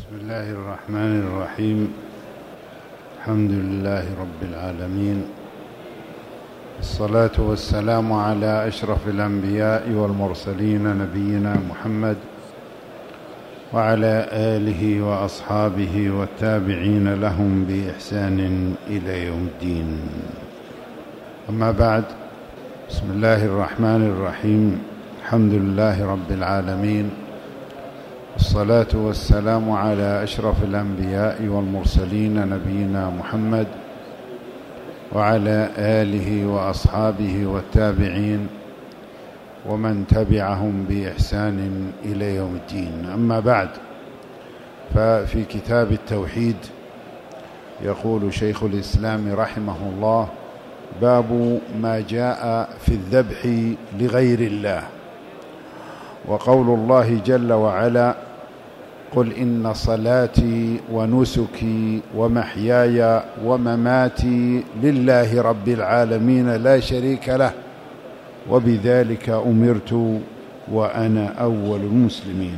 بسم الله الرحمن الرحيم. الحمد لله رب العالمين، الصلاة والسلام على أشرف الأنبياء والمرسلين نبينا محمد وعلى آله وأصحابه والتابعين لهم بإحسان إلى يوم الدين. أما بعد، بسم الله الرحمن الرحيم. الحمد لله رب العالمين، الصلاة والسلام على أشرف الأنبياء والمرسلين نبينا محمد وعلى آله وأصحابه والتابعين ومن تبعهم بإحسان إلى يوم الدين. أما بعد، ففي كتاب التوحيد يقول شيخ الإسلام رحمه الله: باب ما جاء في الذبح لغير الله. وقول الله جل وعلا: قل إن صلاتي ونسكي ومحياي ومماتي لله رب العالمين لا شريك له وبذلك أمرت وأنا أول المسلمين.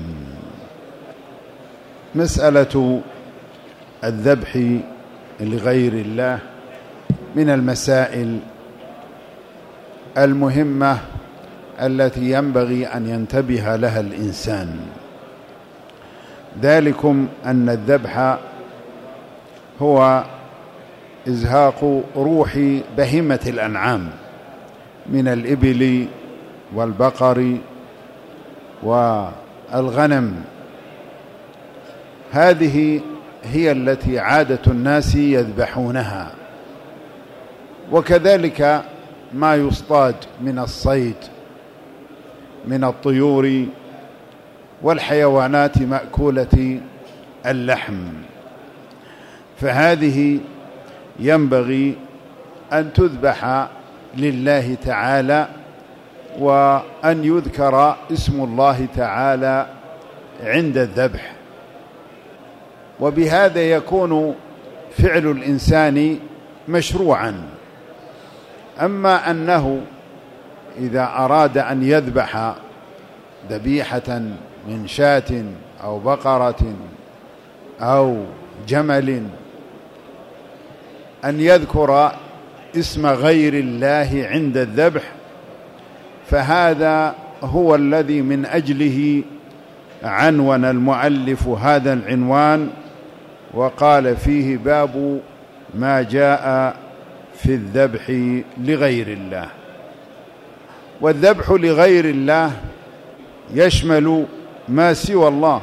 مسألة الذبح لغير الله من المسائل المهمة التي ينبغي أن ينتبه لها الإنسان. ذلكم أن الذبح هو إزهاق روح بهيمة الأنعام من الإبل والبقر والغنم. هذه هي التي عادة الناس يذبحونها، وكذلك ما يصطاد من الصيد من الطيور والحيوانات مأكولة اللحم. فهذه ينبغي أن تذبح لله تعالى، وأن يذكر اسم الله تعالى عند الذبح، وبهذا يكون فعل الإنسان مشروعا. أما أنه إذا أراد أن يذبح ذبيحة من شاة أو بقرة أو جمل أن يذكر اسم غير الله عند الذبح، فهذا هو الذي من أجله عنون المؤلف هذا العنوان وقال فيه: باب ما جاء في الذبح لغير الله. والذبح لغير الله يشمل ما سوى الله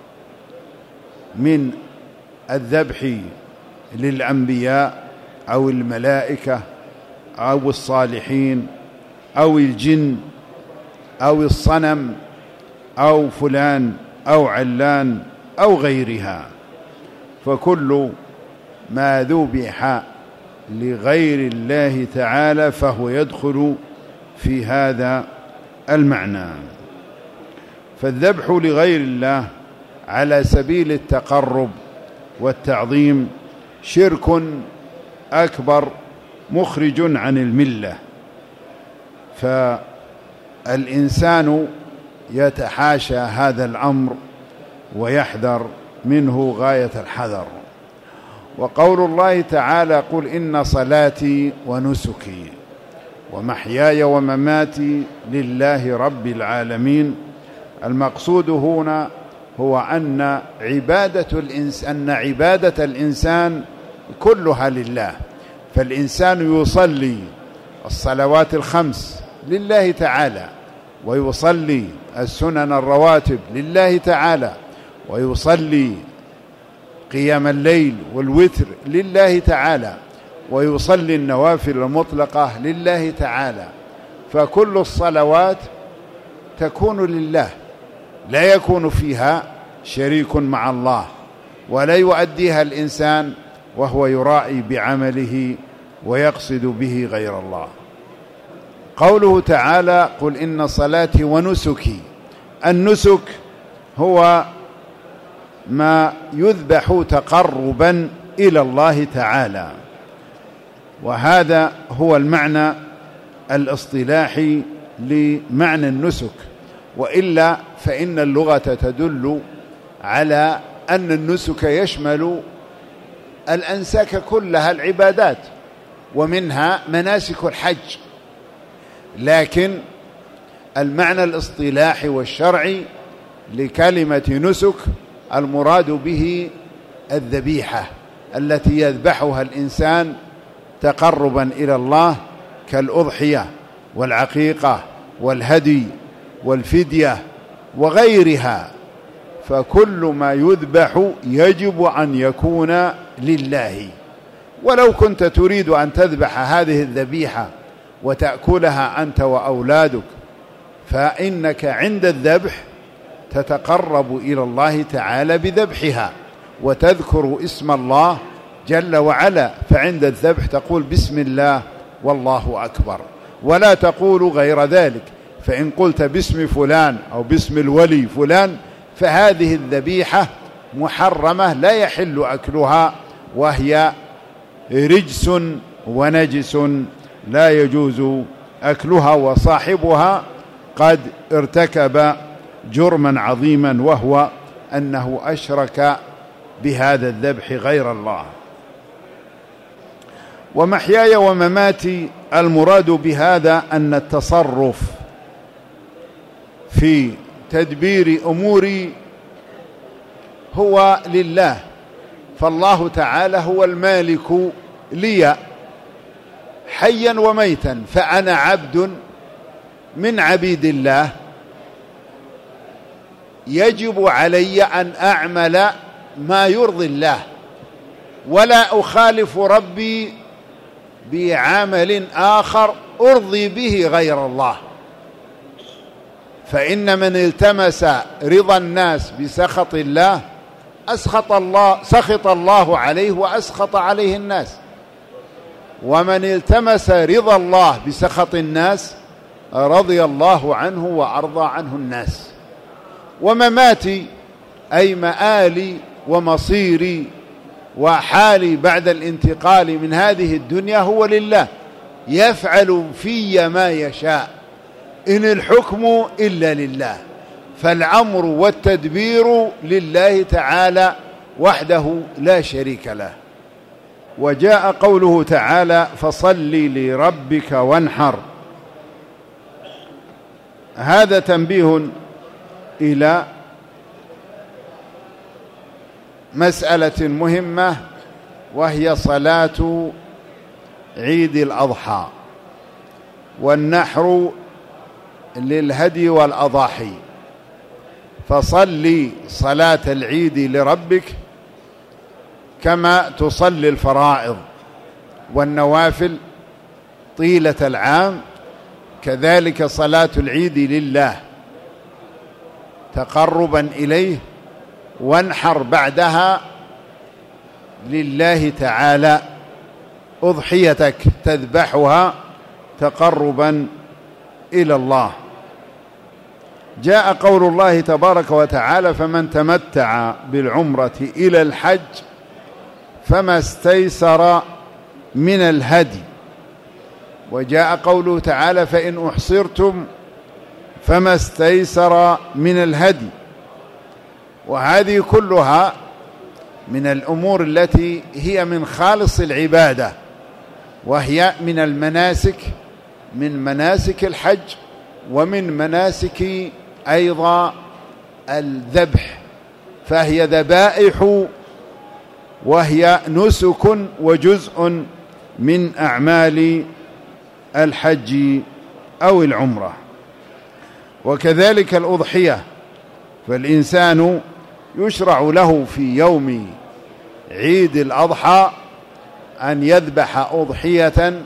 من الذبح للأنبياء أو الملائكة أو الصالحين أو الجن أو الصنم أو فلان أو علان أو غيرها. فكل ما ذبح لغير الله تعالى فهو يدخل في هذا المعنى. فالذبح لغير الله على سبيل التقرب والتعظيم شرك أكبر مخرج عن الملة، فالإنسان يتحاشى هذا الأمر ويحذر منه غاية الحذر. وقول الله تعالى: قل إن صلاتي ونسكي ومحياي ومماتي لله رب العالمين. المقصود هنا هو أن عبادة الإنسان كلها لله. فالإنسان يصلي الصلوات الخمس لله تعالى، ويصلي السنن الرواتب لله تعالى، ويصلي قيام الليل والوتر لله تعالى، ويصلي النوافل المطلقة لله تعالى. فكل الصلوات تكون لله، لا يكون فيها شريك مع الله، ولا يؤديها الإنسان وهو يرائي بعمله ويقصد به غير الله. قوله تعالى: قل إن صلاتي ونسكي. النسك هو ما يذبح تقربا إلى الله تعالى، وهذا هو المعنى الاصطلاحي لمعنى النسك. وإلا فإن اللغة تدل على أن النسك يشمل الأنساك كلها العبادات، ومنها مناسك الحج، لكن المعنى الاصطلاحي والشرعي لكلمة نسك المراد به الذبيحة التي يذبحها الإنسان تقربا إلى الله، كالأضحية والعقيقة والهدي والفدية وغيرها. فكل ما يذبح يجب أن يكون لله. ولو كنت تريد أن تذبح هذه الذبيحة وتأكلها أنت وأولادك، فإنك عند الذبح تتقرب إلى الله تعالى بذبحها وتذكر اسم الله جل وعلا، فعند الذبح تقول بسم الله والله أكبر، ولا تقول غير ذلك. فإن قلت باسم فلان أو باسم الولي فلان فهذه الذبيحة محرمة لا يحل أكلها، وهي رجس ونجس لا يجوز أكلها، وصاحبها قد ارتكب جرما عظيما، وهو أنه أشرك بهذا الذبح غير الله. ومحياي ومماتي المراد بهذا أن التصرف في تدبير أموري هو لله، فالله تعالى هو المالك لي حيا وميتا، فأنا عبد من عبيد الله، يجب علي أن أعمل ما يرضي الله، ولا أخالف ربي بعمل آخر أرضي به غير الله. فإن من التمس رضا الناس بسخط الله سخط الله عليه وأسخط عليه الناس، ومن التمس رضا الله بسخط الناس رضي الله عنه وأرضى عنه الناس. ومماتي أي مآلي ومصيري وحالي بعد الانتقال من هذه الدنيا هو لله، يفعل في ما يشاء، إن الحكم إلا لله، فالأمر والتدبير لله تعالى وحده لا شريك له. وجاء قوله تعالى فصل لربك وانحر، هذا تنبيه إلى مسألة مهمة، وهي صلاة عيد الأضحى، والنحر للهدي والأضاحي. فصلي صلاة العيد لربك كما تصلي الفرائض والنوافل طيلة العام، كذلك صلاة العيد لله تقربا إليه، وانحر بعدها لله تعالى أضحيتك تذبحها تقربا إلى الله. جاء قول الله تبارك وتعالى فمن تمتع بالعمرة إلى الحج فما استيسر من الهدي. وجاء قوله تعالى فإن أحصرتم فما استيسر من الهدي. وهذه كلها من الأمور التي هي من خالص العبادة، وهي من المناسك، من مناسك الحج، ومن مناسك أيضا الذبح، فهي ذبائح، وهي نسك وجزء من أعمال الحج أو العمرة. وكذلك الأضحية، فالإنسان يشرع له في يوم عيد الأضحى أن يذبح أضحية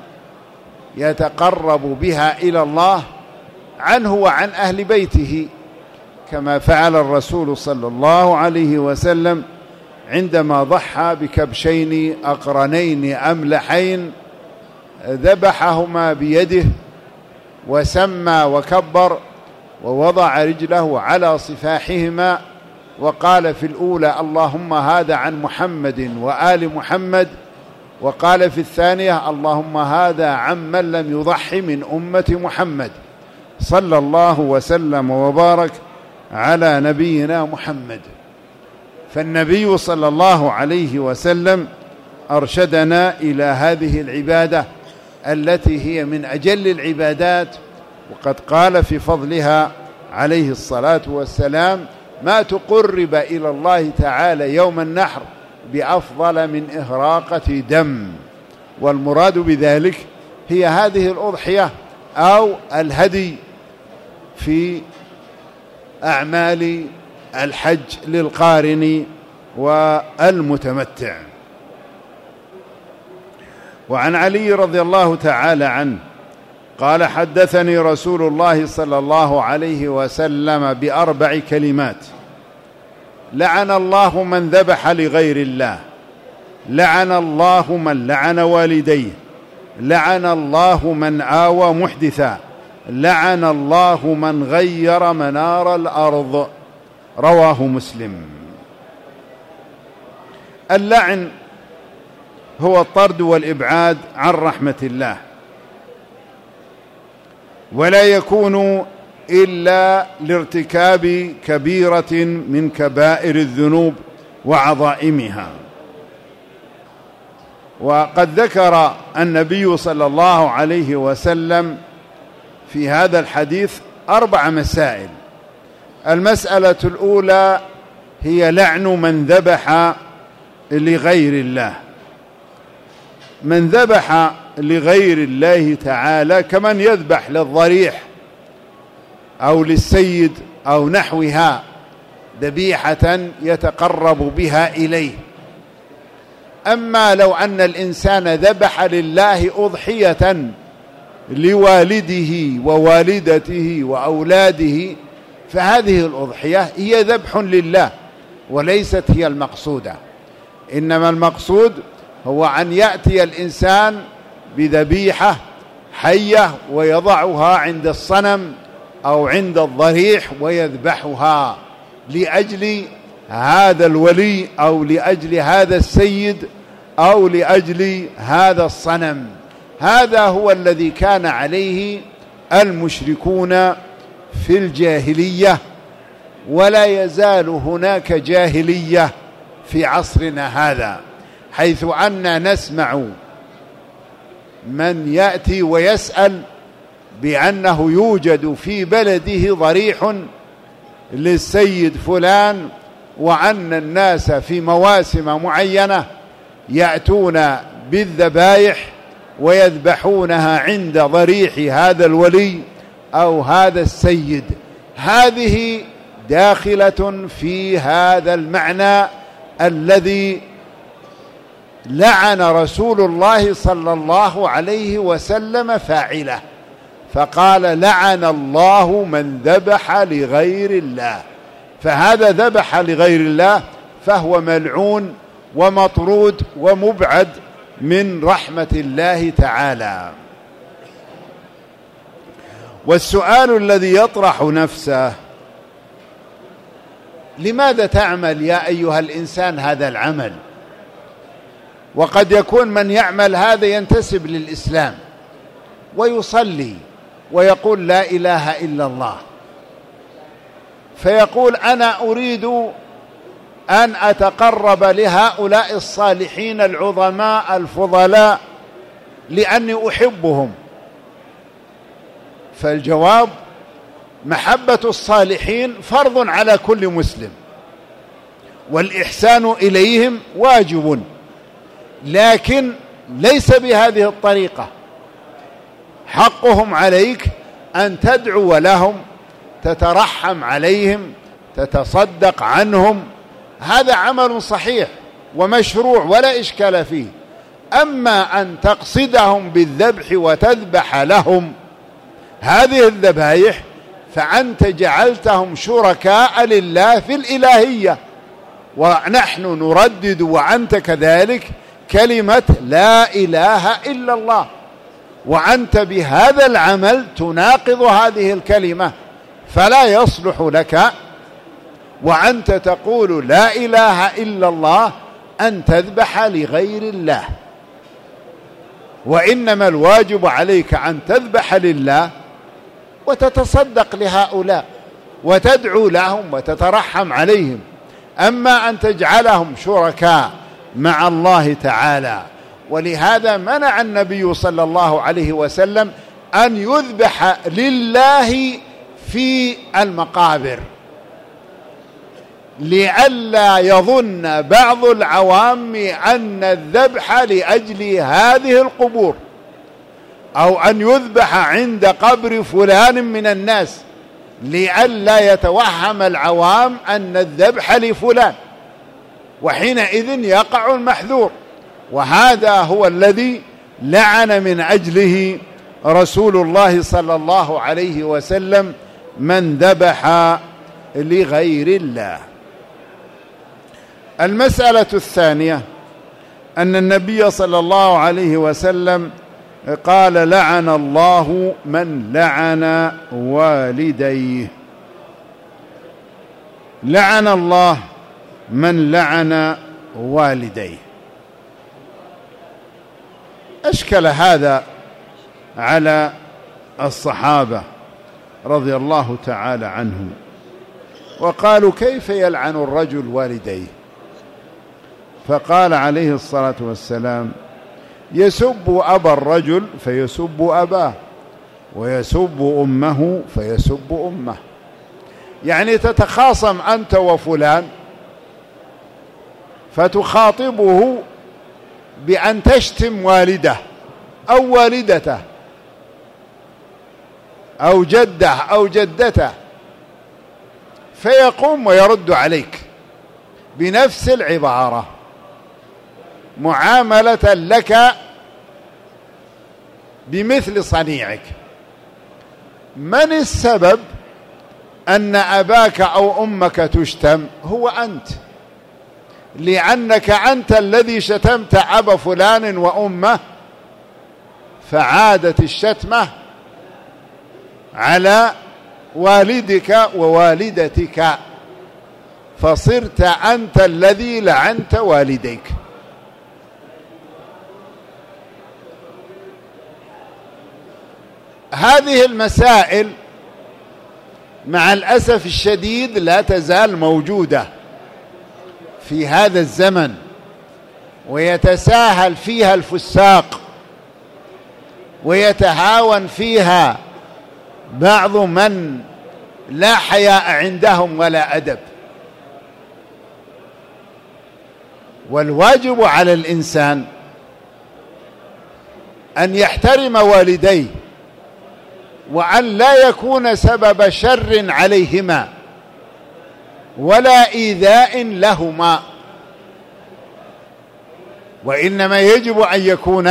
يتقرب بها إلى الله عنه وعن أهل بيته، كما فعل الرسول صلى الله عليه وسلم عندما ضحى بكبشين أقرنين أملحين، ذبحهما بيده وسمى وكبر ووضع رجله على صفاحهما، وقال في الأولى اللهم هذا عن محمد وآل محمد، وقال في الثانية اللهم هذا عن من لم يضحي من أمة محمد، صلى الله وسلم وبارك على نبينا محمد. فالنبي صلى الله عليه وسلم أرشدنا إلى هذه العبادة التي هي من أجل العبادات، وقد قال في فضلها عليه الصلاة والسلام: ما تقرب إلى الله تعالى يوم النحر بأفضل من إهراقة دم. والمراد بذلك هي هذه الأضحية أو الهدي في أعمال الحج للقارن والمتمتع. وعن علي رضي الله تعالى عنه قال: حدثني رسول الله صلى الله عليه وسلم ب4 كلمات: لعن الله من ذبح لغير الله، لعن الله من لعن والديه، لعن الله من آوى محدثا، لعن الله من غير منار الأرض. رواه مسلم. اللعن هو الطرد والإبعاد عن رحمة الله، ولا يكون إلا لارتكاب كبيرة من كبائر الذنوب وعظائمها. وقد ذكر النبي صلى الله عليه وسلم في هذا الحديث 4 مسائل. المسألة الأولى هي لعن من ذبح لغير الله. من ذبح لغير الله تعالى كمن يذبح للضريح أو للسيد أو نحوها ذبيحة يتقرب بها إليه. أما لو أن الإنسان ذبح لله أضحية لوالده ووالدته وأولاده فهذه الأضحية هي ذبح لله وليست هي المقصودة، إنما المقصود هو أن يأتي الإنسان بذبيحة حية ويضعها عند الصنم أو عند الضريح ويذبحها لأجل هذا الولي أو لأجل هذا السيد أو لأجل هذا الصنم. هذا هو الذي كان عليه المشركون في الجاهلية، ولا يزال هناك جاهلية في عصرنا هذا، حيث أننا نسمع من يأتي ويسأل بأنه يوجد في بلده ضريح للسيد فلان، وأن الناس في مواسم معينة يأتون بالذبائح ويذبحونها عند ضريح هذا الولي أو هذا السيد. هذه داخلة في هذا المعنى الذي لعن رسول الله صلى الله عليه وسلم فاعله، فقال: لعن الله من ذبح لغير الله. فهذا ذبح لغير الله فهو ملعون ومطرود ومبعد من رحمة الله تعالى. والسؤال الذي يطرح نفسه: لماذا تعمل يا أيها الإنسان هذا العمل؟ وقد يكون من يعمل هذا ينتسب للإسلام ويصلي ويقول لا إله إلا الله، فيقول: أنا أريد أن أتقرب لهؤلاء الصالحين العظماء الفضلاء لأني أحبهم. فالجواب: محبة الصالحين فرض على كل مسلم، والإحسان إليهم واجب، لكن ليس بهذه الطريقة. حقهم عليك أن تدعو لهم، تترحم عليهم، تتصدق عنهم، هذا عمل صحيح ومشروع ولا إشكال فيه. أما أن تقصدهم بالذبح وتذبح لهم هذه الذبائح فأنت جعلتهم شركاء لله في الإلهية، ونحن نردد وأنت كذلك كلمة لا إله إلا الله، وأنت بهذا العمل تناقض هذه الكلمة، فلا يصلح لك وأنت تقول لا إله إلا الله أن تذبح لغير الله. وإنما الواجب عليك أن تذبح لله وتتصدق لهؤلاء وتدعو لهم وتترحم عليهم. أما أن تجعلهم شركاء مع الله تعالى. ولهذا منع النبي صلى الله عليه وسلم أن يذبح لله في المقابر، لئلا يظن بعض العوام أن الذبح لأجل هذه القبور، أو أن يذبح عند قبر فلان من الناس، لئلا يتوهم العوام أن الذبح لفلان، وحينئذ يقع المحذور. وهذا هو الذي لعن من أجله رسول الله صلى الله عليه وسلم من ذبح لغير الله. المسألة الثانية أن النبي صلى الله عليه وسلم قال: لعن الله من لعن والديه. لعن الله من لعن والديه. أشكل هذا على الصحابة رضي الله تعالى عنهم، وقالوا: كيف يلعن الرجل والديه؟ فقال عليه الصلاة والسلام: يسب أبا الرجل فيسب أباه، ويسب أمه فيسب أمه. يعني تتخاصم أنت وفلان فتخاطبه بأن تشتم والده أو والدته أو جده أو جدته، فيقوم ويرد عليك بنفس العبارة معاملة لك بمثل صنيعك. من السبب أن أباك أو أمك تشتم؟ هو أنت، لأنك أنت الذي شتمت أبا فلان وأمه، فعادت الشتمة على والدك ووالدتك، فصرت أنت الذي لعنت والديك. هذه المسائل مع الأسف الشديد لا تزال موجودة في هذا الزمن، ويتساهل فيها الفساق، ويتهاون فيها بعض من لا حياء عندهم ولا أدب. والواجب على الإنسان أن يحترم والديه، وأن لا يكون سبب شر عليهما ولا إيذاء لهما، وإنما يجب أن يكون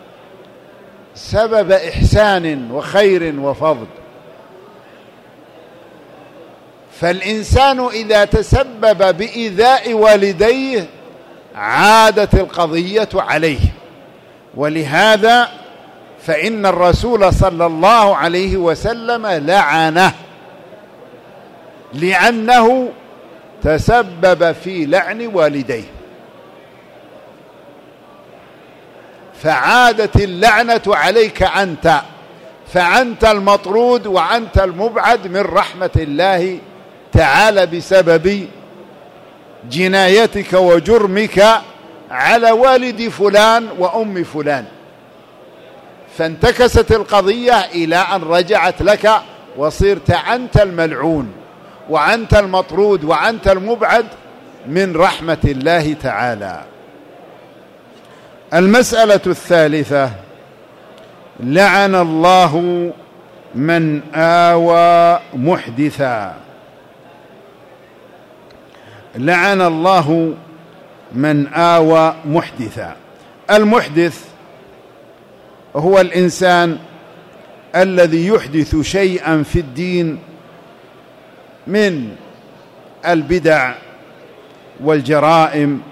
سبب إحسان وخير وفضل. فالإنسان إذا تسبب بإيذاء والديه عادت القضية عليه. ولهذا فإن الرسول صلى الله عليه وسلم لعنه، لأنه تسبب في لعن والديه، فعادت اللعنة عليك أنت، فأنت المطرود وأنت المبعد من رحمة الله تعالى بسبب جنايتك وجرمك على والد فلان وأم فلان. فانتكست القضية إلى أن رجعت لك، وصرت أنت الملعون وأنت المطرود وأنت المبعد من رحمة الله تعالى. المسألة الثالثة: لعن الله من آوى محدثا. لعن الله من آوى محدثا. المحدث هو الإنسان الذي يحدث شيئا في الدين من البدع والجرائم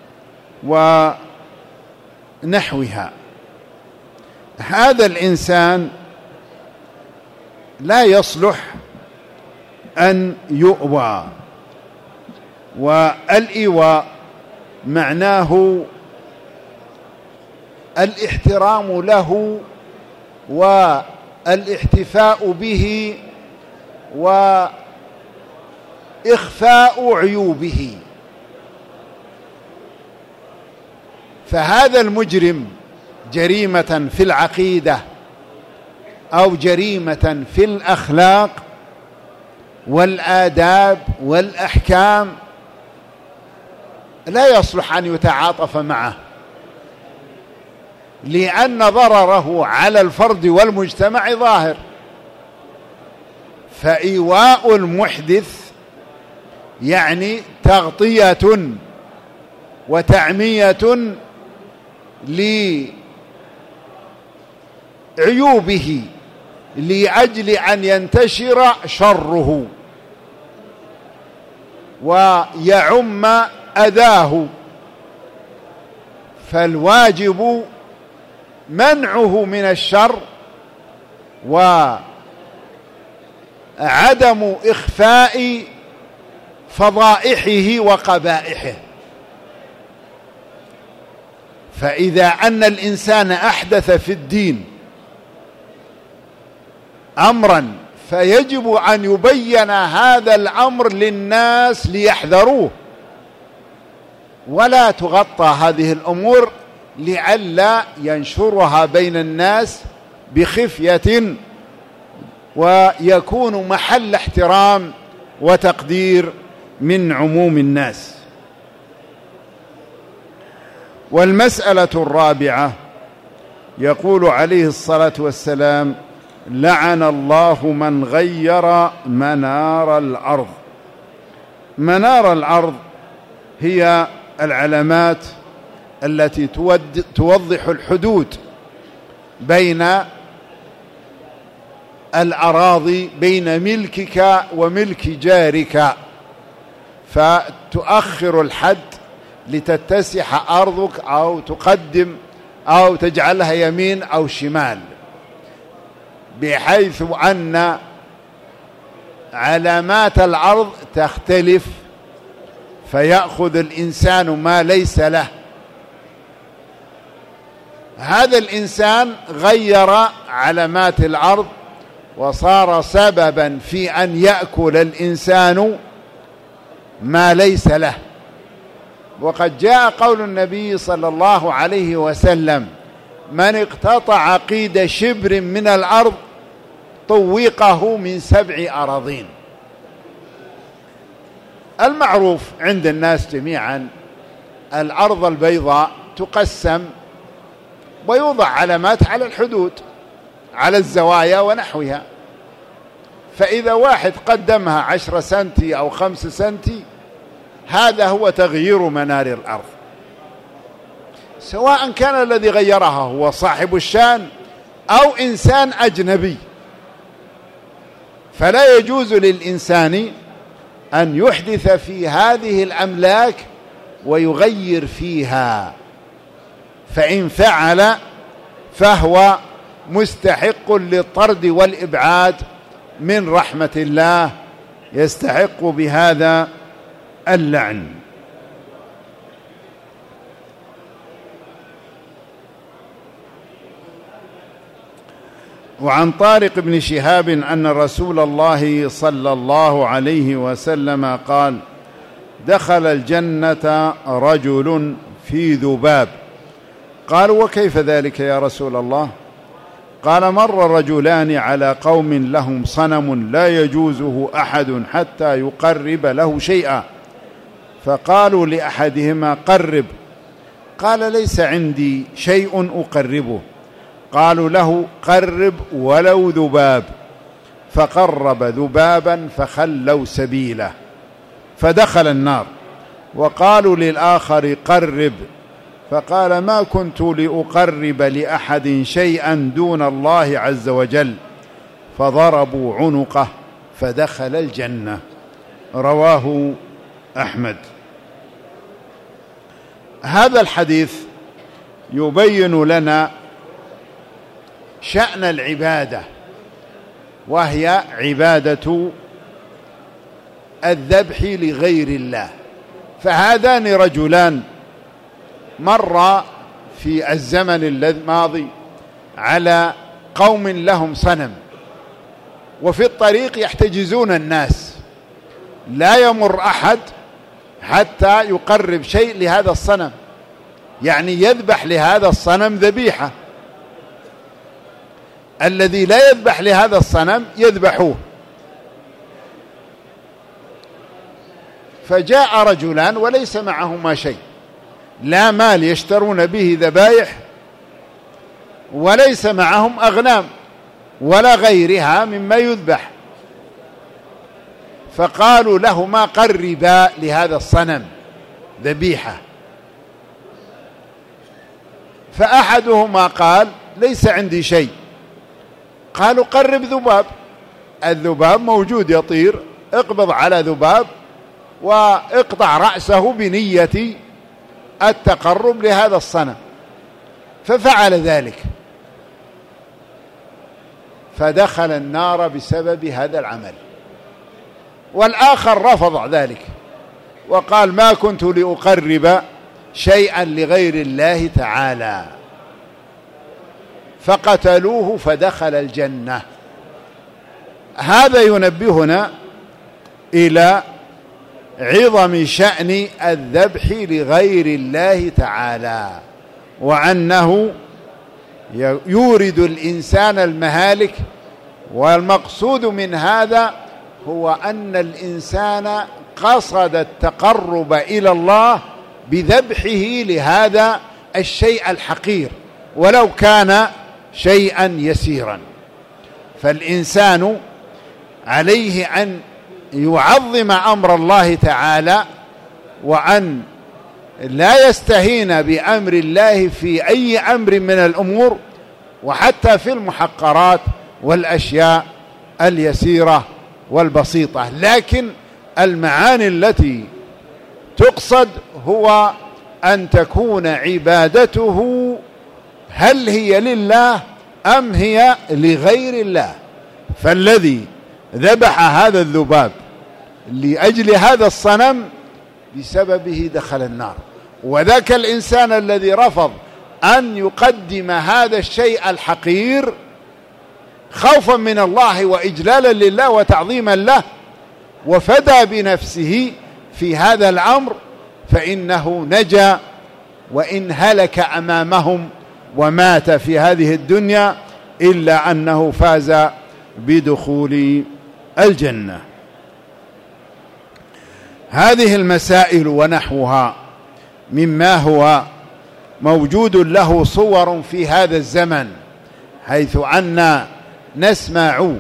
ونحوها. هذا الإنسان لا يصلح أن يؤوى. والإيواء معناه الاحترام له والاحتفاء به وإخفاء عيوبه. فهذا المجرم جريمة في العقيدة أو جريمة في الأخلاق والآداب والأحكام لا يصلح أن يتعاطف معه، لأن ضرره على الفرد والمجتمع ظاهر. فإيواء المحدث تغطية وتعمية لعيوبه لأجل أن ينتشر شره ويعم أذاه. فالواجب منعه من الشر وعدم إخفاء فضائحه وقبائحه. فإذا أن الإنسان أحدث في الدين أمرا فيجب أن يبين هذا الأمر للناس ليحذروه، ولا تغطى هذه الأمور لئلا ينشرها بين الناس بخفية ويكون محل احترام وتقدير من عموم الناس. والمسألة الرابعة يقول عليه الصلاة والسلام: لعن الله من غير منار الأرض. منار الأرض هي العلامات التي توضح الحدود بين الأراضي، بين ملكك وملك جارك، فتؤخر الحد لتتسح أرضك أو تقدم أو تجعلها يمين أو شمال، بحيث أن علامات الأرض تختلف فيأخذ الإنسان ما ليس له. هذا الإنسان غير علامات الأرض وصار سببا في أن يأكل الإنسان ما ليس له. وقد جاء قول النبي صلى الله عليه وسلم: من اقتطع قيد شبر من الأرض طوقه من 7 أراضين. المعروف عند الناس جميعا الأرض البيضاء تقسم ويوضع علامات على الحدود، على الزوايا ونحوها. فإذا واحد قدمها 10 سنتي أو 5 سنتي، هذا هو تغيير منار الأرض، سواء كان الذي غيرها هو صاحب الشان أو إنسان أجنبي. فلا يجوز للإنسان أن يحدث في هذه الأملاك ويغير فيها، فإن فعل فهو مستحق للطرد والإبعاد من رحمة الله، يستحق بهذا اللعن. وعن طارق بن شهاب أن رسول الله صلى الله عليه وسلم قال: دخل الجنة رجل في ذباب. قالوا: وكيف ذلك يا رسول الله؟ قال: مر رجلان على قوم لهم صنم لا يجوزه أحد حتى يقرب له شيئا، فقالوا لأحدهما: قرب. قال: ليس عندي شيء أقربه. قالوا له: قرب ولو ذباب. فقرب ذبابا فخلوا سبيله فدخل النار. وقالوا للآخر: قرب. فقال: ما كنت لأقرب لأحد شيئا دون الله عز وجل. فضربوا عنقه فدخل الجنة. رواه أحمد. هذا الحديث يبين لنا شأن العبادة، وهي عبادة الذبح لغير الله. فهذان رجلان مر في الزمن الماضي على قوم لهم صنم، وفي الطريق يحتجزون الناس، لا يمر أحد حتى يقرب شيء لهذا الصنم، يعني يذبح لهذا الصنم ذبيحة، الذي لا يذبح لهذا الصنم يذبحوه. فجاء رجلان وليس معهما شيء، لا مال يشترون به ذبائح، وليس معهم أغنام ولا غيرها مما يذبح، فقالوا لهما قربا لهذا الصنم ذبيحة. فأحدهما قال ليس عندي شيء. قالوا قرب ذباب، الذباب موجود يطير، اقبض على ذباب واقطع رأسه بنية التقرب لهذا الصنم. ففعل ذلك، فدخل النار بسبب هذا العمل. والآخر رفض ذلك وقال ما كنت لأقرب شيئا لغير الله تعالى، فقتلوه فدخل الجنة. هذا ينبهنا إلى عظم شأن الذبح لغير الله تعالى، وأنه يورد الإنسان المهالك. والمقصود من هذا هو أن الإنسان قصد التقرب إلى الله بذبحه لهذا الشيء الحقير ولو كان شيئا يسيرا. فالإنسان عليه أن يعظم أمر الله تعالى، وأن لا يستهين بأمر الله في أي أمر من الأمور، وحتى في المحقرات والأشياء اليسيرة والبسيطة. لكن المعاني التي تقصد هو أن تكون عبادته هل هي لله أم هي لغير الله. فالذي ذبح هذا الذباب لأجل هذا الصنم بسببه دخل النار، وذاك الإنسان الذي رفض أن يقدم هذا الشيء الحقير خوفا من الله وإجلالا لله وتعظيما له وفدى بنفسه في هذا الأمر، فإنه نجا وإن هلك أمامهم ومات في هذه الدنيا إلا أنه فاز بدخول الجنة. هذه المسائل ونحوها مما هو موجود له صور في هذا الزمن، حيث أن نسمع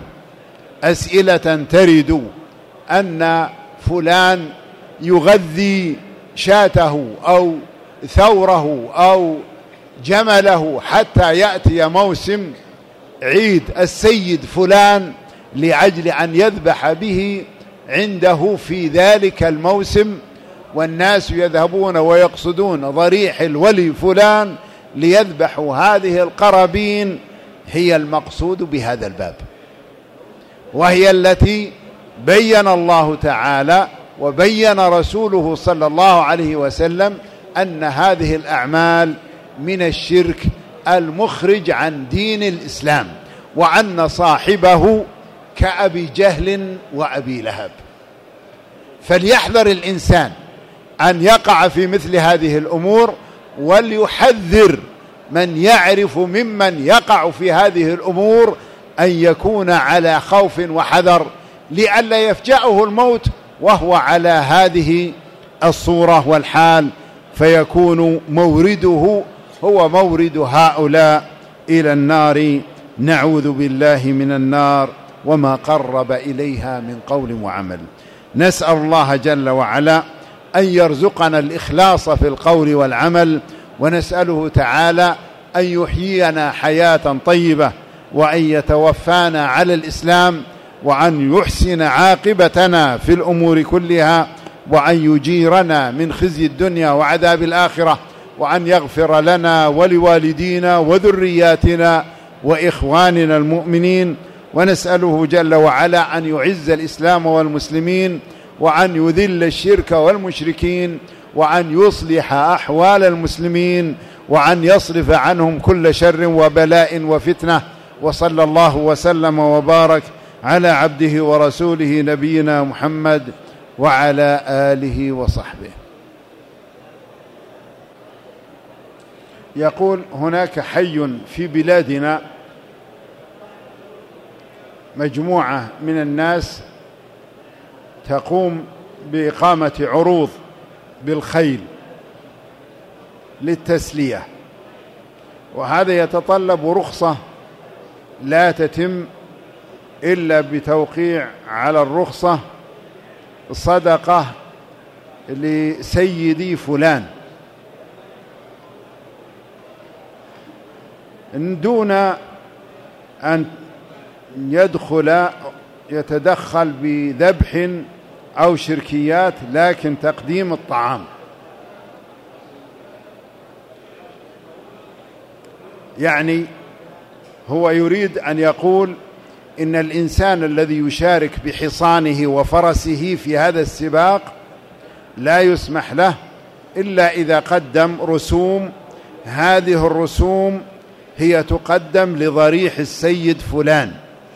أسئلة ترد أن فلان يغذي شاته أو ثوره أو جمله حتى يأتي موسم عيد السيد فلان لأجل أن يذبح به عنده في ذلك الموسم، والناس يذهبون ويقصدون ضريح الولي فلان ليذبحوا هذه القرابين. هي المقصود بهذا الباب، وهي التي بين الله تعالى وبين رسوله صلى الله عليه وسلم أن هذه الأعمال من الشرك المخرج عن دين الإسلام، وأن صاحبه كأبي جهل وأبي لهب. فليحذر الإنسان أن يقع في مثل هذه الأمور، وليحذر من يعرف ممن يقع في هذه الأمور أن يكون على خوف وحذر لئلا يفجأه الموت وهو على هذه الصورة والحال، فيكون مورده هو مورد هؤلاء إلى النار. نعوذ بالله من النار وما قرب إليها من قول وعمل. نسأل الله جل وعلا أن يرزقنا الإخلاص في القول والعمل، ونسأله تعالى أن يحيينا حياة طيبة، وأن يتوفانا على الإسلام، وأن يحسن عاقبتنا في الأمور كلها، وأن يجيرنا من خزي الدنيا وعذاب الآخرة، وأن يغفر لنا ولوالدينا وذرياتنا وإخواننا المؤمنين. ونسأله جل وعلا أن يعز الإسلام والمسلمين، وأن يذل الشرك والمشركين، وأن يصلح أحوال المسلمين، وأن يصرف عنهم كل شر وبلاء وفتنة. وصلى الله وسلم وبارك على عبده ورسوله نبينا محمد وعلى آله وصحبه. يقول هناك حي في بلادنا مجموعة من الناس تقوم بإقامة عروض بالخيل للتسلية، وهذا يتطلب رخصة لا تتم إلا بتوقيع على الرخصة صدقة لسيدي فلان، دون أن يتدخل بذبح أو شركيات، لكن تقديم الطعام. يعني هو يريد أن يقول إن الإنسان الذي يشارك بحصانه وفرسه في هذا السباق لا يسمح له إلا إذا قدم رسوم، هذه الرسوم هي تقدم لضريح السيد فلان.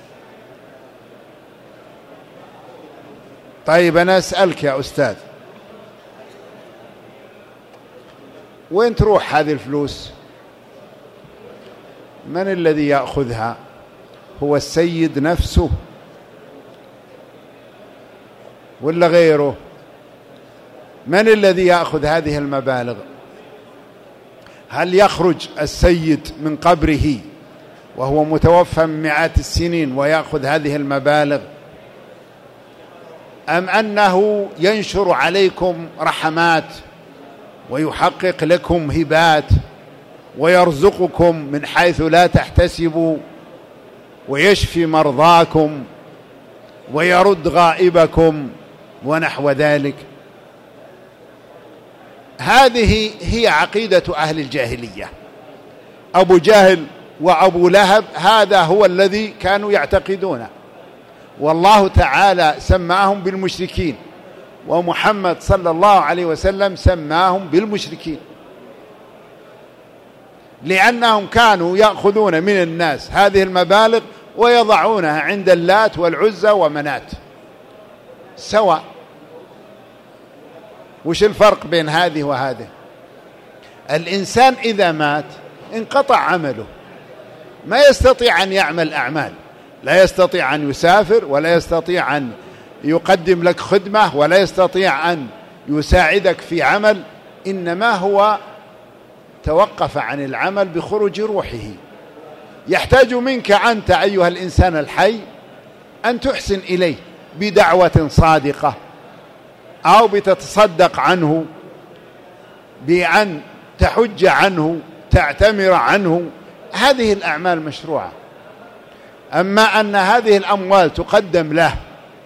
طيب أنا أسألك يا أستاذ، وين تروح هذه الفلوس؟ من الذي يأخذها؟ هو السيد نفسه ولا غيره؟ من الذي يأخذ هذه المبالغ؟ هل يخرج السيد من قبره وهو متوفى من مئات السنين ويأخذ هذه المبالغ، أم أنه ينشر عليكم رحمات ويحقق لكم هبات ويرزقكم من حيث لا تحتسبوا ويشفي مرضاكم ويرد غائبكم ونحو ذلك؟ هذه هي عقيدة أهل الجاهلية. أبو جهل وأبو لهب هذا هو الذي كانوا يعتقدونه، والله تعالى سماهم بالمشركين، ومحمد صلى الله عليه وسلم سماهم بالمشركين، لأنهم كانوا يأخذون من الناس هذه المبالغ ويضعونها عند اللات والعزى ومنات سواء. وش الفرق بين هذه وهذه؟ الإنسان إذا مات انقطع عمله، ما يستطيع أن يعمل أعمال، لا يستطيع أن يسافر، ولا يستطيع أن يقدم لك خدمة، ولا يستطيع أن يساعدك في عمل، إنما هو توقف عن العمل بخروج روحه. يحتاج منك أنت أيها الإنسان الحي أن تحسن إليه بدعوة صادقة، أو بتتصدق عنه، بأن تحج عنه، تعتمر عنه، هذه الأعمال مشروعة. أما أن هذه الأموال تقدم له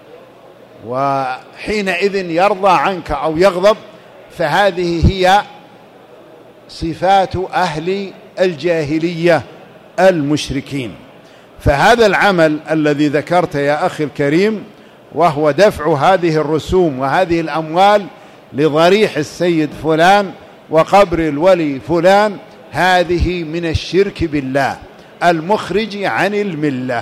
وحينئذ يرضى عنك أو يغضب، فهذه هي صفات أهل الجاهلية المشركين. فهذا العمل الذي ذكرت يا أخي الكريم، وهو دفع هذه الرسوم وهذه الأموال لضريح السيد فلان وقبر الولي فلان، هذه من الشرك بالله المخرج عن الملة.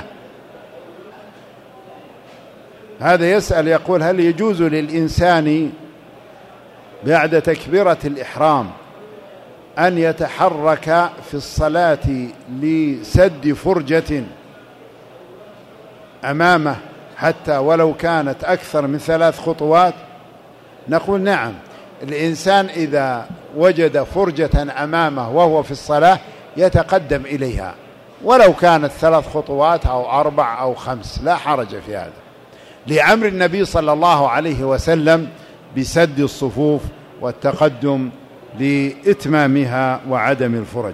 هذا يسأل يقول: هل يجوز للإنسان بعد تكبيرة الإحرام أن يتحرك في الصلاة لسد فرجة أمامه حتى ولو كانت أكثر من 3 خطوات؟ نقول نعم، الإنسان إذا وجد فرجة أمامه وهو في الصلاة يتقدم إليها ولو كانت 3 خطوات أو 4 أو 5، لا حرج في هذا، لأمر النبي صلى الله عليه وسلم بسد الصفوف والتقدم لإتمامها وعدم الفرج.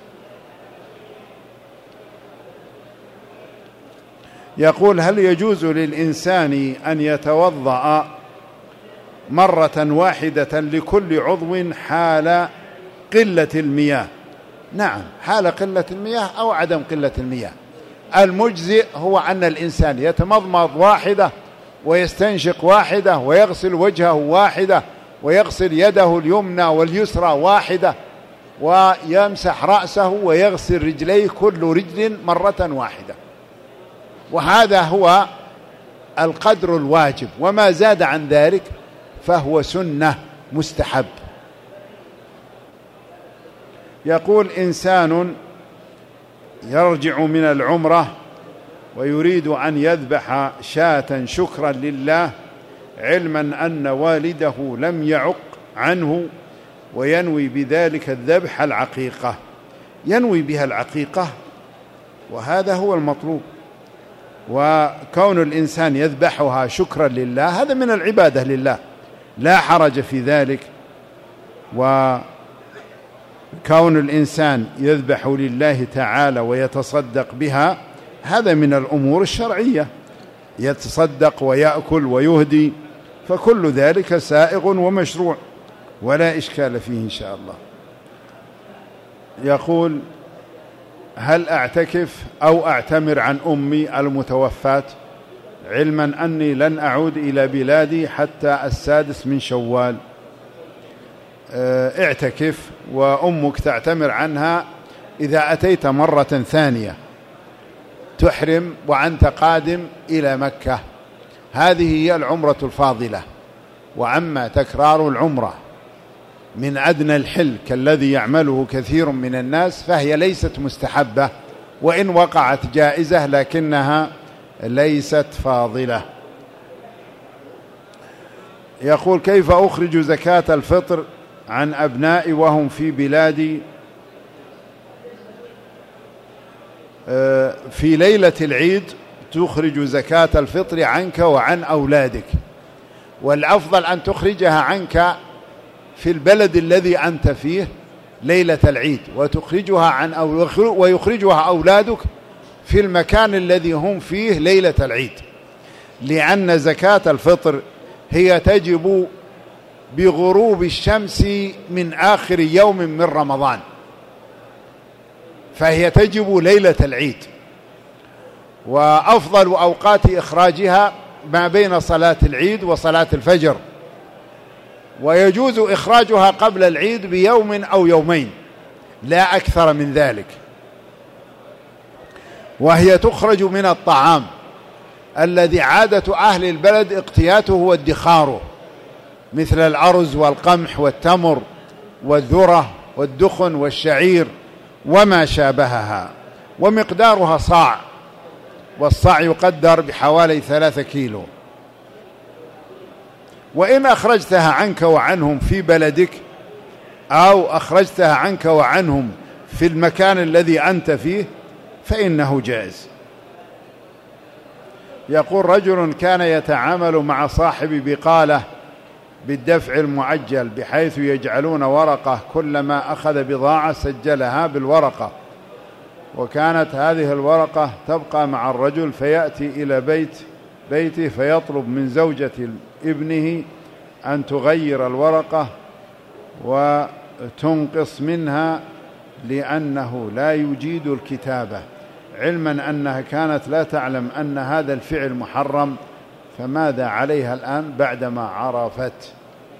يقول: هل يجوز للإنسان أن يتوضأ مرة واحدة لكل عضو حال قلة المياه؟ نعم، حال قلة المياه أو عدم قلة المياه. المجزئ هو أن الإنسان يتمضمض واحدة ويستنشق واحدة ويغسل وجهه واحدة ويغسل يده اليمنى واليسرى واحدة ويمسح رأسه ويغسل رجليه كل رجل مرة واحدة، وهذا هو القدر الواجب، وما زاد عن ذلك فهو سنة مستحب. يقول إنسان يرجع من العمرة ويريد أن يذبح شاة شكرا لله، علما أن والده لم يعق عنه، وينوي بذلك الذبح العقيقة، ينوي بها العقيقة، وهذا هو المطلوب. وكون الإنسان يذبحها شكرا لله هذا من العبادة لله، لا حرج في ذلك. وكون الإنسان يذبح لله تعالى ويتصدق بها هذا من الأمور الشرعية، يتصدق ويأكل ويهدي، فكل ذلك سائغ ومشروع ولا إشكال فيه إن شاء الله. يقول: هل أعتكف أو أعتمر عن أمي المتوفاة، علما أني لن أعود إلى بلادي حتى 6 من شوال؟ اعتكف، وأمك تعتمر عنها إذا أتيت مرة ثانية، تحرم وأنت قادم إلى مكة، هذه هي العمرة الفاضلة. وأما تكرار العمرة من أدنى الحل كالذي يعمله كثير من الناس فهي ليست مستحبة، وإن وقعت جائزة لكنها ليست فاضلة. يقول: كيف أخرج زكاة الفطر عن أبنائي وهم في بلادي في ليلة العيد؟ تخرج زكاة الفطر عنك وعن أولادك، والأفضل أن تخرجها عنك في البلد الذي أنت فيه ليلة العيد، وتخرجها ويخرجها أولادك في المكان الذي هم فيه ليلة العيد، لأن زكاة الفطر هي تجب بغروب الشمس من آخر يوم من رمضان، فهي تجب ليلة العيد. وأفضل أوقات إخراجها ما بين صلاة العيد وصلاة الفجر، ويجوز إخراجها قبل العيد بيوم أو يومين لا أكثر من ذلك. وهي تخرج من الطعام الذي عادة أهل البلد اقتياته وادخاره، مثل الأرز والقمح والتمر والذرة والدخن والشعير وما شابهها، ومقدارها صاع، والصاع يقدر بحوالي 3 كيلو. وإن أخرجتها عنك وعنهم في بلدك أو أخرجتها عنك وعنهم في المكان الذي أنت فيه فإنه جائز. يقول: رجل كان يتعامل مع صاحب بقالة بالدفع المعجل، بحيث يجعلون ورقة كلما أخذ بضاعة سجلها بالورقة، وكانت هذه الورقة تبقى مع الرجل، فيأتي إلى بيته فيطلب من زوجة ابنه أن تغير الورقة وتنقص منها لأنه لا يجيد الكتابة، علما أنها كانت لا تعلم أن هذا الفعل محرم، فماذا عليها الآن بعدما عرفت؟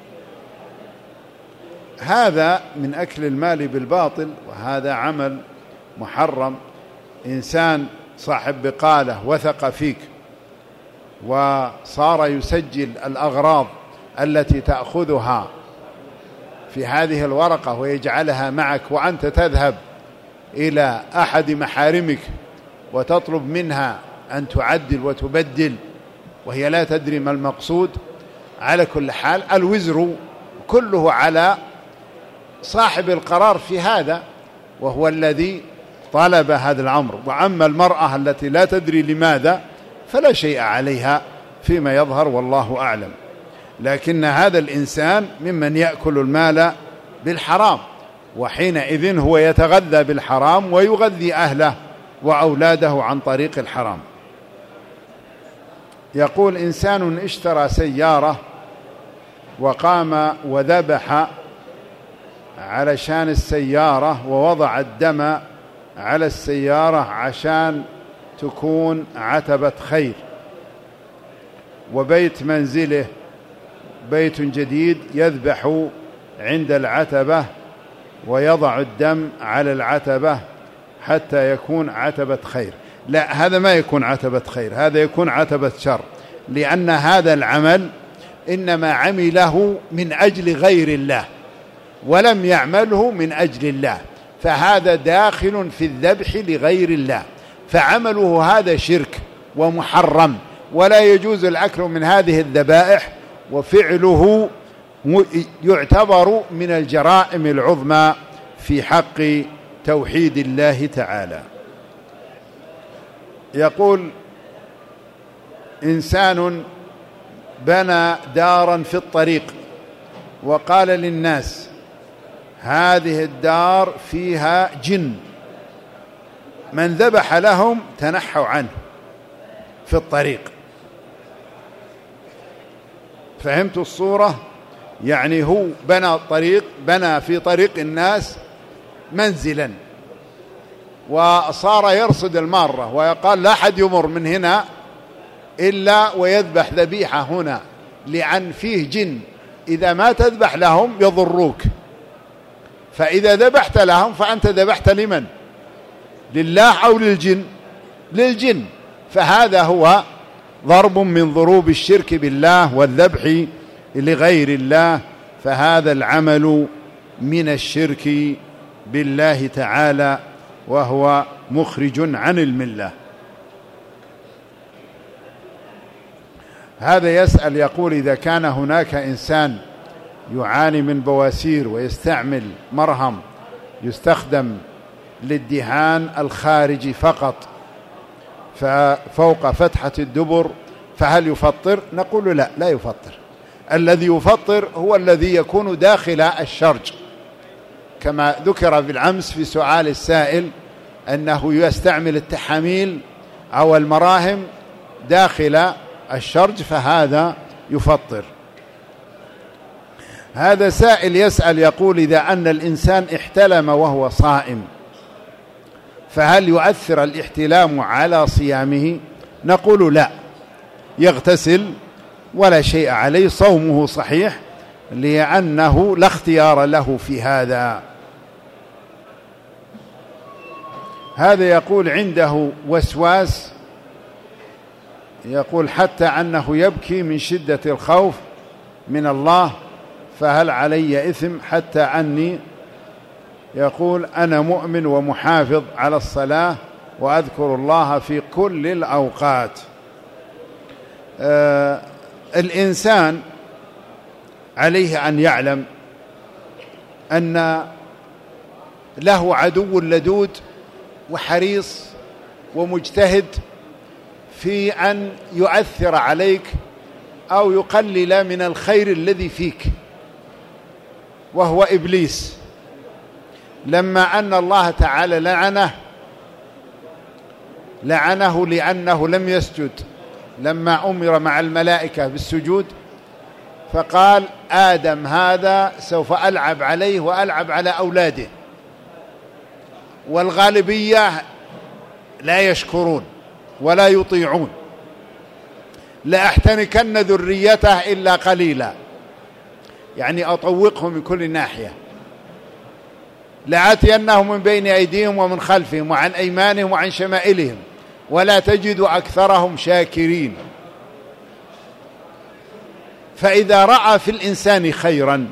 هذا من أكل المال بالباطل، وهذا عمل محرم. إنسان صاحب بقالة وثق فيك وصار يسجل الأغراض التي تأخذها في هذه الورقة ويجعلها معك، وأنت تذهب إلى أحد محارمك وتطلب منها أن تعدل وتبدل وهي لا تدري ما المقصود، على كل حال الوزر كله على صاحب القرار في هذا، وهو الذي طلب هذا الأمر. وأما المرأة التي لا تدري لماذا فلا شيء عليها فيما يظهر والله أعلم، لكن هذا الإنسان ممن يأكل المال بالحرام، وحينئذ هو يتغذى بالحرام ويغذي أهله وأولاده عن طريق الحرام. يقول: إنسان اشترى سيارة وقام وذبح علشان السيارة ووضع الدم على السيارة عشان تكون عتبة خير، وبيت منزله بيت جديد يذبح عند العتبة ويضع الدم على العتبة حتى يكون عتبة خير. لا، هذا ما يكون عتبة خير، هذا يكون عتبة شر، لأن هذا العمل إنما عمله من أجل غير الله ولم يعمله من أجل الله، فهذا داخل في الذبح لغير الله، فعمله هذا شرك ومحرم، ولا يجوز الأكل من هذه الذبائح، وفعله يعتبر من الجرائم العظمى في حق توحيد الله تعالى. يقول: إنسان بنى دارا في الطريق وقال للناس: هذه الدار فيها جن، من ذبح لهم تنحوا عنه في الطريق. فهمت الصورة؟ يعني هو بنى في طريق الناس منزلا، وصار يرصد المارة ويقال: لا أحد يمر من هنا إلا ويذبح ذبيحة هنا، لأن فيه جن إذا ما تذبح لهم يضروك، فإذا ذبحت لهم فأنت ذبحت لمن؟ لله أو للجن؟ للجن. فهذا هو ضرب من ضروب الشرك بالله والذبح لغير الله، فهذا العمل من الشرك بالله تعالى، وهو مخرج عن الملة. هذا يسأل يقول: إذا كان هناك إنسان يعاني من بواسير ويستعمل مرهم يستخدم للدهان الخارجي فقط فوق فتحة الدبر، فهل يفطر؟ نقول: لا، لا يفطر. الذي يفطر هو الذي يكون داخل الشرج، كما ذكر بالأمس في سؤال السائل أنه يستعمل التحاميل أو المراهم داخل الشرج، فهذا يفطر. هذا سائل يسأل يقول: إذا أن الإنسان احتلم وهو صائم فهل يؤثر الاحتلام على صيامه؟ نقول: لا، يغتسل ولا شيء عليه، صومه صحيح، لأنه لا اختيار له في هذا. هذا يقول: عنده وسواس، يقول حتى أنه يبكي من شدة الخوف من الله، فهل علي إثم؟ حتى أني يقول: أنا مؤمن ومحافظ على الصلاة وأذكر الله في كل الأوقات. الإنسان عليه أن يعلم أن له عدو لدود وحريص ومجتهد في أن يؤثر عليك أو يقلل من الخير الذي فيك، وهو إبليس. لما أن الله تعالى لعنه لأنه لم يسجد لما أمر مع الملائكة بالسجود، فقال: آدم هذا سوف ألعب عليه وألعب على أولاده، والغالبية لا يشكرون ولا يطيعون، لأحتنكن ذريته إلا قليلا، يعني أطوقهم من كل ناحية، لآتينهم من بين أيديهم ومن خلفهم وعن أيمانهم وعن شمائلهم ولا تجد أكثرهم شاكرين. فإذا رأى في الإنسان خيرا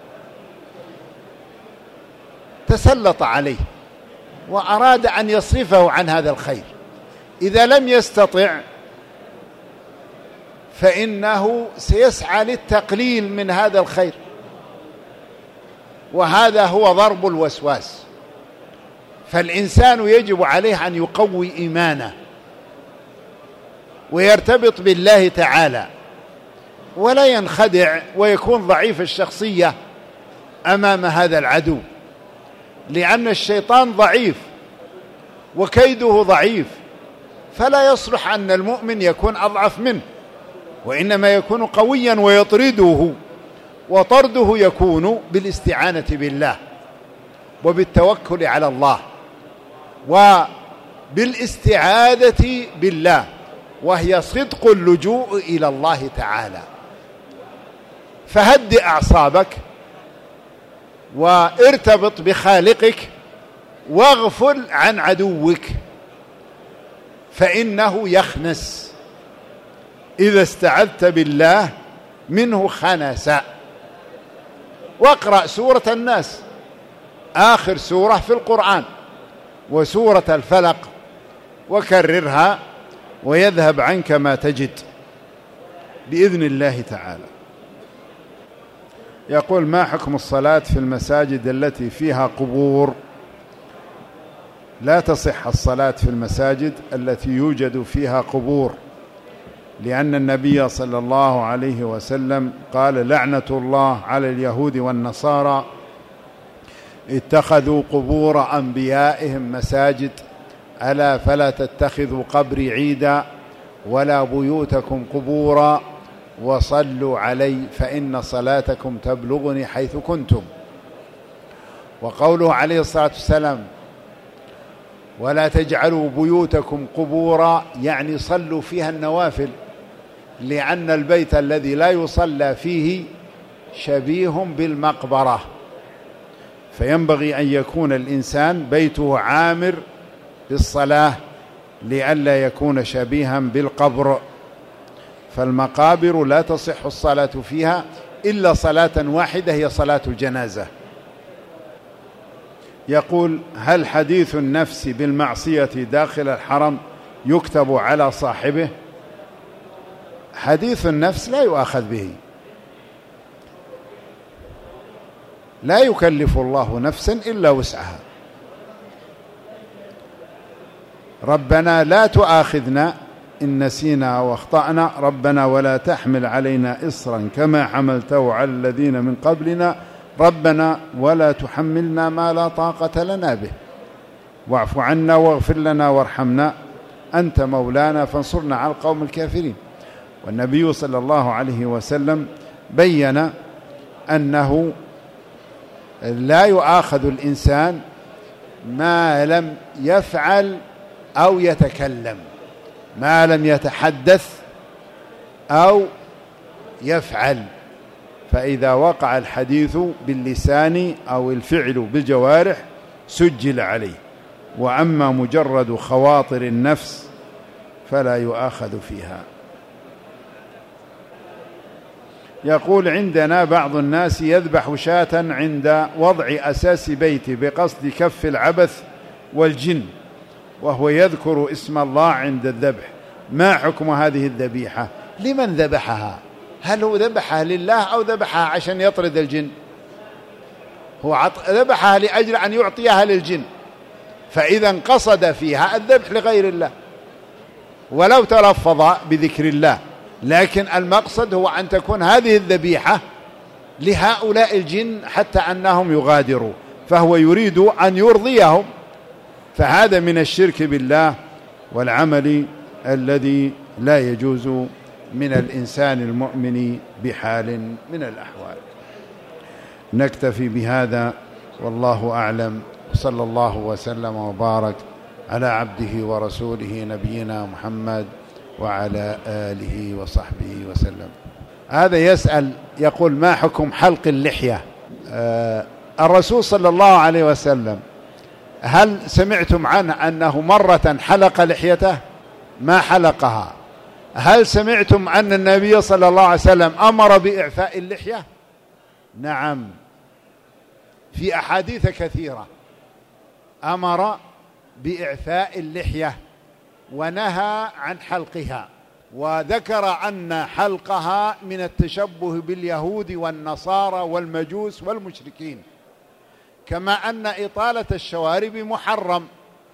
تسلط عليه وأراد أن يصرفه عن هذا الخير، إذا لم يستطع فإنه سيسعى للتقليل من هذا الخير، وهذا هو ضرب الوسواس. فالإنسان يجب عليه أن يقوي إيمانه ويرتبط بالله تعالى، ولا ينخدع ويكون ضعيف الشخصية أمام هذا العدو، لأن الشيطان ضعيف وكيده ضعيف، فلا يصلح أن المؤمن يكون أضعف منه، وإنما يكون قويا ويطرده، وطرده يكون بالاستعانة بالله وبالتوكل على الله وبالاستعاذة بالله، وهي صدق اللجوء إلى الله تعالى. فهدئ أعصابك وارتبط بخالقك واغفل عن عدوك، فإنه يخنس إذا استعذت بالله منه خنسا. واقرأ سورة الناس آخر سورة في القرآن وسورة الفلق، وكررها ويذهب عنك ما تجد بإذن الله تعالى. يقول: ما حكم الصلاة في المساجد التي فيها قبور؟ لا تصح الصلاة في المساجد التي يوجد فيها قبور، لأن النبي صلى الله عليه وسلم قال: لعنة الله على اليهود والنصارى اتخذوا قبور أنبيائهم مساجد، ألا فلا تتخذوا قبري عيدا ولا بيوتكم قبورا وصلوا علي فإن صلاتكم تبلغني حيث كنتم. وقوله عليه الصلاة والسلام: ولا تجعلوا بيوتكم قبورا، يعني صلوا فيها النوافل، لأن البيت الذي لا يصلى فيه شبيه بالمقبرة، فينبغي أن يكون الإنسان بيته عامر بالصلاة لئلا يكون شبيها بالقبر. فالمقابر لا تصح الصلاة فيها إلا صلاة واحدة هي صلاة الجنازة. يقول: هل حديث النفس بالمعصية داخل الحرم يكتب على صاحبه؟ حديث النفس لا يؤاخذ به، لا يكلف الله نفسا إلا وسعها. ربنا لا تؤاخذنا إن نسينا أو أخطأنا، ربنا ولا تحمل علينا إصرا كما حملته على الذين من قبلنا، ربنا ولا تحملنا ما لا طاقة لنا به، واعف عنا واغفر لنا وارحمنا أنت مولانا فانصرنا على القوم الكافرين. والنبي صلى الله عليه وسلم بين أنه لا يؤاخذ الإنسان ما لم يفعل أو يتكلم، ما لم يتحدث أو يفعل، فإذا وقع الحديث باللسان أو الفعل بالجوارح سجل عليه، وأما مجرد خواطر النفس فلا يؤاخذ فيها. يقول: عندنا بعض الناس يذبح شاة عند وضع أساس بيته بقصد كف العبث والجن، وهو يذكر اسم الله عند الذبح، ما حكم هذه الذبيحة؟ لمن ذبحها؟ هل هو ذبحها لله أو ذبحها عشان يطرد الجن؟ هو ذبحها لأجل أن يعطيها للجن، فإذا قصد فيها الذبح لغير الله ولو تلفظ بذكر الله، لكن المقصد هو أن تكون هذه الذبيحة لهؤلاء الجن حتى أنهم يغادروا، فهو يريد أن يرضيهم، فهذا من الشرك بالله والعمل الذي لا يجوز من الإنسان المؤمن بحال من الأحوال. نكتفي بهذا والله أعلم، صلى الله وسلم وبارك على عبده ورسوله نبينا محمد وعلى آله وصحبه وسلم. هذا يسأل يقول: ما حكم حلق اللحية؟ الرسول صلى الله عليه وسلم هل سمعتم عنه أنه مرة حلق لحيته؟ ما حلقها. هل سمعتم أن النبي صلى الله عليه وسلم أمر بإعفاء اللحية؟ نعم، في أحاديث كثيرة أمر بإعفاء اللحية ونهى عن حلقها، وذكر أن حلقها من التشبه باليهود والنصارى والمجوس والمشركين، كما أن إطالة الشوارب محرم،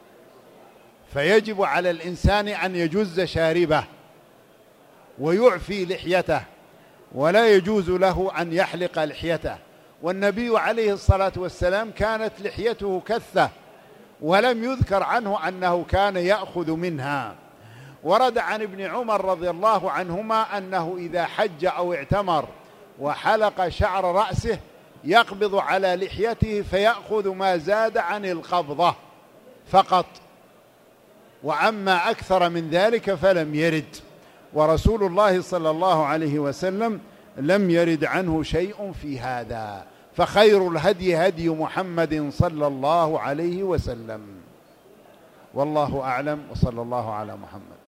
فيجب على الإنسان أن يجز شاربه ويعفي لحيته، ولا يجوز له أن يحلق لحيته. والنبي عليه الصلاة والسلام كانت لحيته كثة ولم يذكر عنه أنه كان يأخذ منها. ورد عن ابن عمر رضي الله عنهما أنه إذا حج أو اعتمر وحلق شعر رأسه يقبض على لحيته فيأخذ ما زاد عن القبضة فقط، وأما أكثر من ذلك فلم يرد، ورسول الله صلى الله عليه وسلم لم يرد عنه شيء في هذا، فخير الهدي هدي محمد صلى الله عليه وسلم، والله أعلم، وصلى الله على محمد.